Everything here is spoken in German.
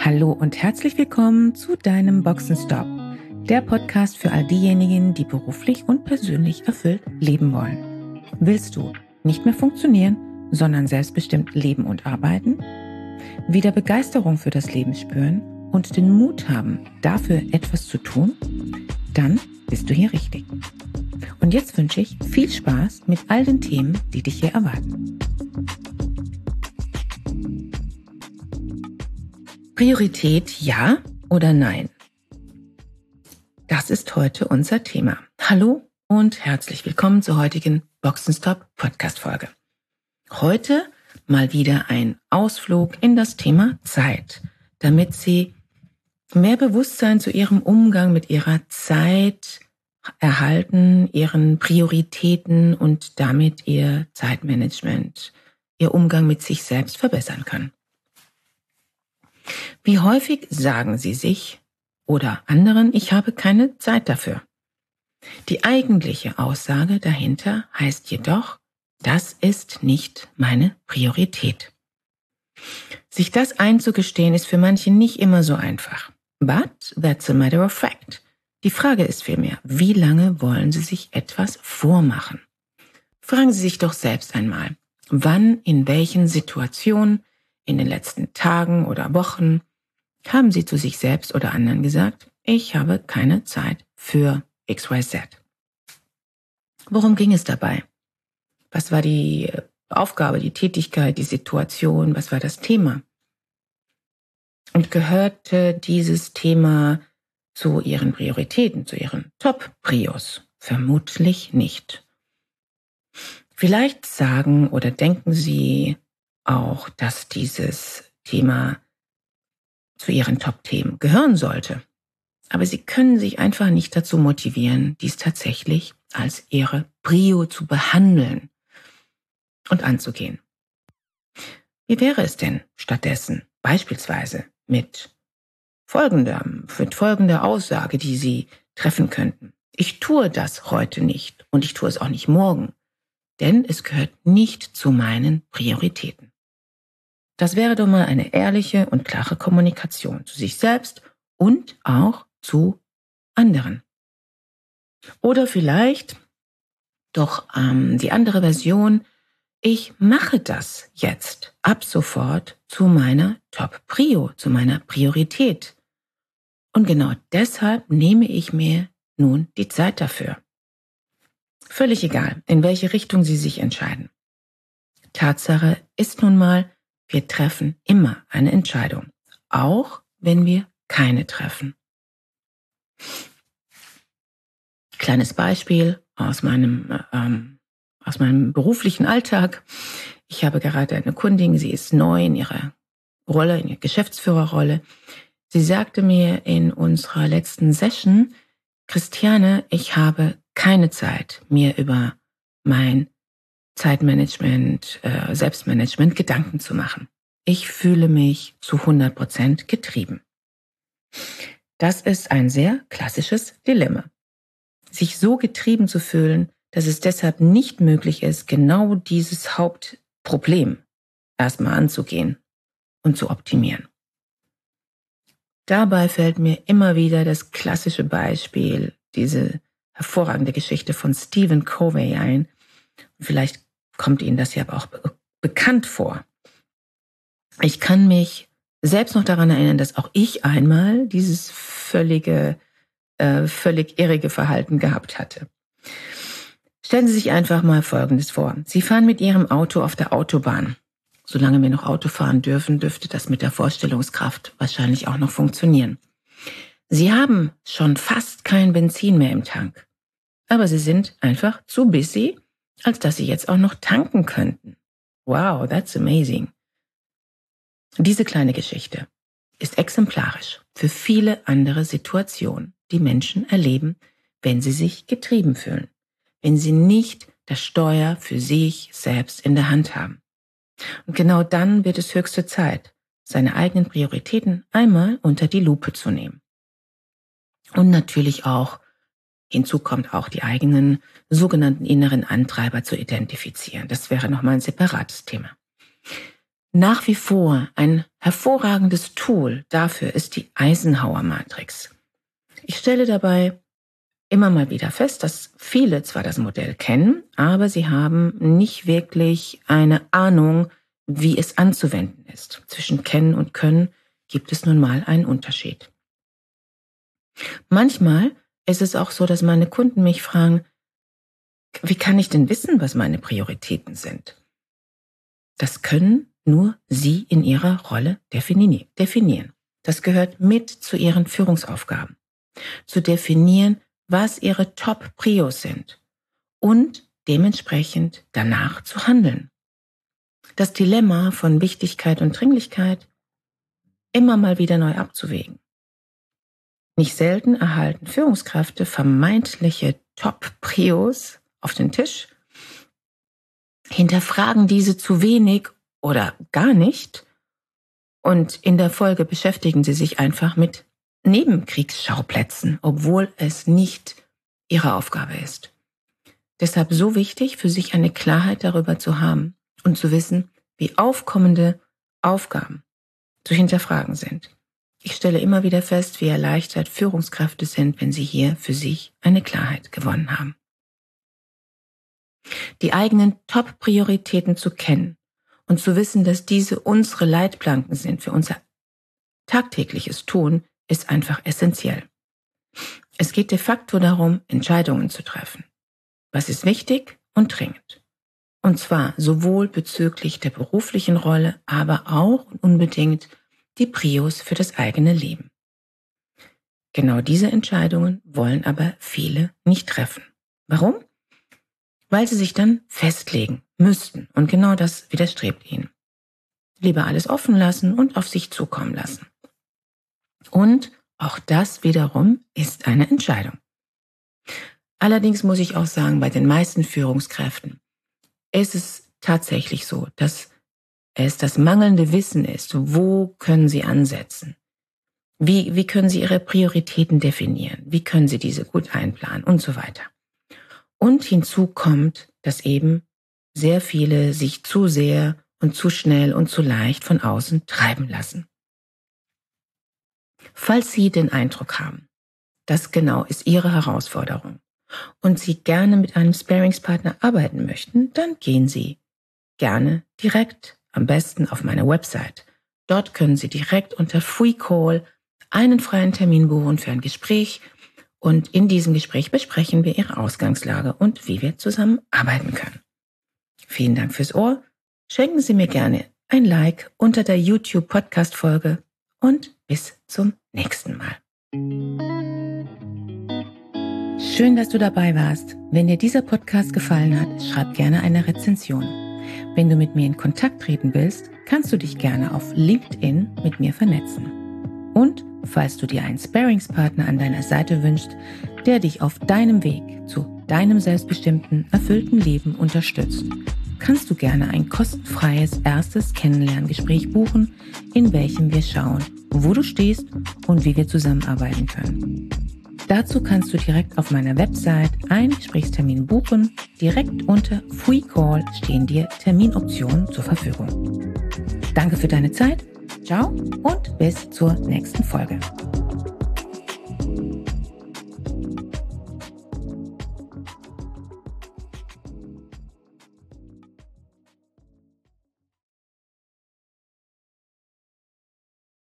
Hallo und herzlich willkommen zu deinem Boxenstopp, der Podcast für all diejenigen, die beruflich und persönlich erfüllt leben wollen. Willst du nicht mehr funktionieren, sondern selbstbestimmt leben und arbeiten? Wieder Begeisterung für das Leben spüren und den Mut haben, dafür etwas zu tun? Dann bist du hier richtig. Und jetzt wünsche ich viel Spaß mit all den Themen, die dich hier erwarten. Priorität ja oder nein? Das ist heute unser Thema. Hallo und herzlich willkommen zur heutigen Boxenstopp Podcast-Folge. Heute mal wieder ein Ausflug in das Thema Zeit, damit Sie mehr Bewusstsein zu Ihrem Umgang mit Ihrer Zeit erhalten, Ihren Prioritäten und damit Ihr Zeitmanagement, Ihr Umgang mit sich selbst verbessern können. Wie häufig sagen Sie sich oder anderen, ich habe keine Zeit dafür? Die eigentliche Aussage dahinter heißt jedoch, das ist nicht meine Priorität. Sich das einzugestehen ist für manche nicht immer so einfach. But that's a matter of fact. Die Frage ist vielmehr, wie lange wollen Sie sich etwas vormachen? Fragen Sie sich doch selbst einmal, wann, in welchen Situationen, in den letzten Tagen oder Wochen haben Sie zu sich selbst oder anderen gesagt, ich habe keine Zeit für XYZ. Worum ging es dabei? Was war die Aufgabe, die Tätigkeit, die Situation? Was war das Thema? Und gehörte dieses Thema zu Ihren Prioritäten, zu Ihren Top-Prios? Vermutlich nicht. Vielleicht sagen oder denken Sie auch, dass dieses Thema zu Ihren Top-Themen gehören sollte. Aber Sie können sich einfach nicht dazu motivieren, dies tatsächlich als Ihre Prio zu behandeln und anzugehen. Wie wäre es denn stattdessen beispielsweise mit folgender Aussage, die Sie treffen könnten? Ich tue das heute nicht und ich tue es auch nicht morgen, denn es gehört nicht zu meinen Prioritäten. Das wäre doch mal eine ehrliche und klare Kommunikation zu sich selbst und auch zu anderen. Oder vielleicht doch die andere Version, ich mache das jetzt ab sofort zu meiner Top-Prio, zu meiner Priorität. Und genau deshalb nehme ich mir nun die Zeit dafür. Völlig egal, in welche Richtung Sie sich entscheiden. Tatsache ist nun mal, wir treffen immer eine Entscheidung, auch wenn wir keine treffen. Kleines Beispiel aus meinem beruflichen Alltag. Ich habe gerade eine Kundin, sie ist neu in ihrer Rolle, in ihrer Geschäftsführerrolle. Sie sagte mir in unserer letzten Session, Christiane, ich habe keine Zeit, mir über mein Zeitmanagement, Selbstmanagement Gedanken zu machen. Ich fühle mich zu 100% getrieben. Das ist ein sehr klassisches Dilemma. Sich so getrieben zu fühlen, dass es deshalb nicht möglich ist, genau dieses Hauptproblem erstmal anzugehen und zu optimieren. Dabei fällt mir immer wieder das klassische Beispiel, diese hervorragende Geschichte von Stephen Covey ein. Vielleicht kommt Ihnen das ja auch bekannt vor. Ich kann mich selbst noch daran erinnern, dass auch ich einmal dieses völlig irrige Verhalten gehabt hatte. Stellen Sie sich einfach mal Folgendes vor. Sie fahren mit Ihrem Auto auf der Autobahn. Solange wir noch Auto fahren dürfen, dürfte das mit der Vorstellungskraft wahrscheinlich auch noch funktionieren. Sie haben schon fast kein Benzin mehr im Tank. Aber Sie sind einfach zu busy, als dass Sie jetzt auch noch tanken könnten. Wow, that's amazing. Diese kleine Geschichte ist exemplarisch für viele andere Situationen, die Menschen erleben, wenn sie sich getrieben fühlen, wenn sie nicht das Steuer für sich selbst in der Hand haben. Und genau dann wird es höchste Zeit, seine eigenen Prioritäten einmal unter die Lupe zu nehmen. Und natürlich auch, hinzu kommt auch die eigenen sogenannten inneren Antreiber zu identifizieren. Das wäre nochmal ein separates Thema. Nach wie vor ein hervorragendes Tool dafür ist die Eisenhower-Matrix. Ich stelle dabei immer mal wieder fest, dass viele zwar das Modell kennen, aber sie haben nicht wirklich eine Ahnung, wie es anzuwenden ist. Zwischen Kennen und Können gibt es nun mal einen Unterschied. Manchmal ist es auch so, dass meine Kunden mich fragen, wie kann ich denn wissen, was meine Prioritäten sind? Das können nur Sie in Ihrer Rolle definieren. Das gehört mit zu Ihren Führungsaufgaben. Zu definieren, was Ihre Top-Prios sind und dementsprechend danach zu handeln. Das Dilemma von Wichtigkeit und Dringlichkeit immer mal wieder neu abzuwägen. Nicht selten erhalten Führungskräfte vermeintliche Top-Prios auf den Tisch, hinterfragen diese zu wenig oder gar nicht und in der Folge beschäftigen sie sich einfach mit Nebenkriegsschauplätzen, obwohl es nicht ihre Aufgabe ist. Deshalb so wichtig, für sich eine Klarheit darüber zu haben und zu wissen, wie aufkommende Aufgaben zu hinterfragen sind. Ich stelle immer wieder fest, wie erleichtert Führungskräfte sind, wenn sie hier für sich eine Klarheit gewonnen haben. Die eigenen Top-Prioritäten zu kennen und zu wissen, dass diese unsere Leitplanken sind für unser tagtägliches Tun, ist einfach essentiell. Es geht de facto darum, Entscheidungen zu treffen. Was ist wichtig und dringend? Und zwar sowohl bezüglich der beruflichen Rolle, aber auch und unbedingt die Prios für das eigene Leben. Genau diese Entscheidungen wollen aber viele nicht treffen. Warum? Weil sie sich dann festlegen müssten und genau das widerstrebt ihnen. Lieber alles offen lassen und auf sich zukommen lassen. Und auch das wiederum ist eine Entscheidung. Allerdings muss ich auch sagen, bei den meisten Führungskräften ist es tatsächlich so, dass es das mangelnde Wissen ist, wo können sie ansetzen? Wie können sie ihre Prioritäten definieren? Wie können sie diese gut einplanen und so weiter? Und hinzu kommt, dass eben sehr viele sich zu sehr und zu schnell und zu leicht von außen treiben lassen. Falls Sie den Eindruck haben, das genau ist Ihre Herausforderung und Sie gerne mit einem Sparingspartner arbeiten möchten, dann gehen Sie gerne direkt, am besten auf meine Website. Dort können Sie direkt unter Free Call einen freien Termin buchen für ein Gespräch und in diesem Gespräch besprechen wir Ihre Ausgangslage und wie wir zusammen arbeiten können. Vielen Dank fürs Ohr. Schenken Sie mir gerne ein Like unter der YouTube-Podcast-Folge und bis zum nächsten Mal. Schön, dass du dabei warst. Wenn dir dieser Podcast gefallen hat, schreib gerne eine Rezension. Wenn du mit mir in Kontakt treten willst, kannst du dich gerne auf LinkedIn mit mir vernetzen. Und falls du dir einen Sparingspartner an deiner Seite wünschst, der dich auf deinem Weg zu deinem selbstbestimmten, erfüllten Leben unterstützt, kannst du gerne ein kostenfreies erstes Kennenlerngespräch buchen, in welchem wir schauen, wo du stehst und wie wir zusammenarbeiten können. Dazu kannst du direkt auf meiner Website einen Gesprächstermin buchen. Direkt unter Free Call stehen dir Terminoptionen zur Verfügung. Danke für deine Zeit. Ciao und bis zur nächsten Folge.